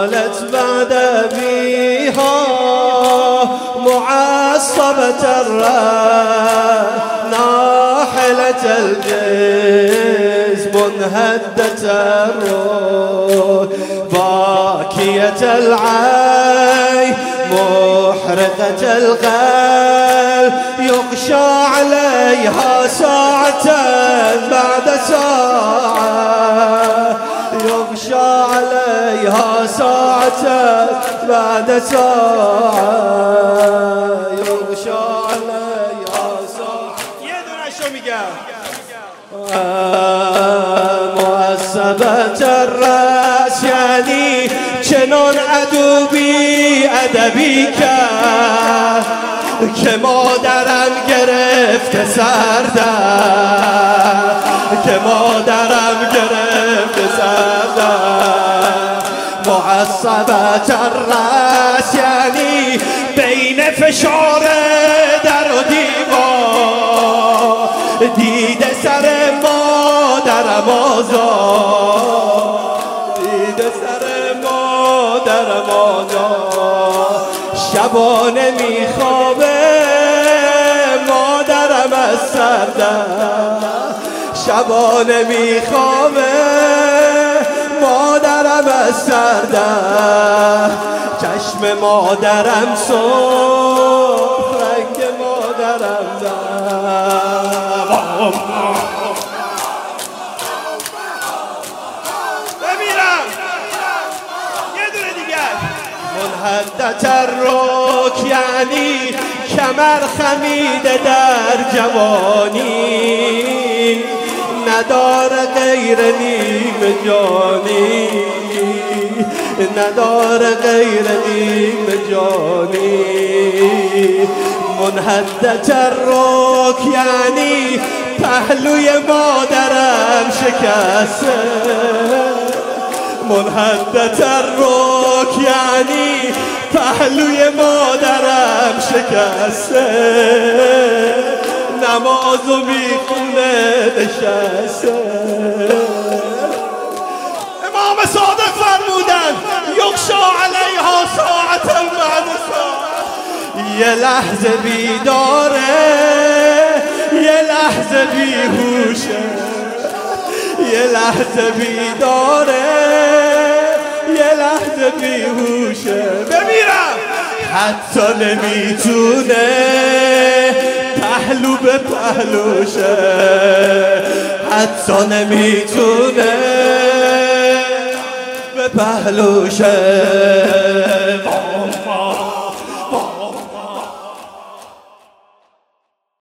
قالت بعد أبيها معصبة الرأس ناحلة الجسم منهدة الروح باكية العين محرقة القلب يغشى عليها ساعة بعد ساعة يغشى عليها ساعة بعد ساعة يغشى عليها ساعة يدنا شو میگم معصبة الرأس یعنی چنان عدو بی ادبی کرد که مادرم گرفته سردم که مادرم گرفته سردم معصبة الرأس یعنی بین فشار در و دیوار دیده سر مادرم آزاد دیده سر مادرم آزاد شبانه میخوابه مادرم از سردم شبانه میخوابه مادرم از سردم چشم مادرم سرخ رنگ مادرم بمیرم یه دونه دیگر منهدت الرک یعنی کمر خمیده در جوانی نداره غیر نیم جانی نداره غیر نیم جانی منهدت الرک یعنی پهلوی مادرم شکسته منهدت الرک یعنی پهلوی مادرم شکسته نمازو میخونه نشسته امام صادق فرمودن یغشا علیها ساعة بعد ساعة یه لحظه بیداره یه لحظه بیهوشه یه لحظه بیداره یه لحظه بیهوشه بمیرم حتی نمیتونه پهلو به پهلوشه حتی نمیتونه به پهلوشه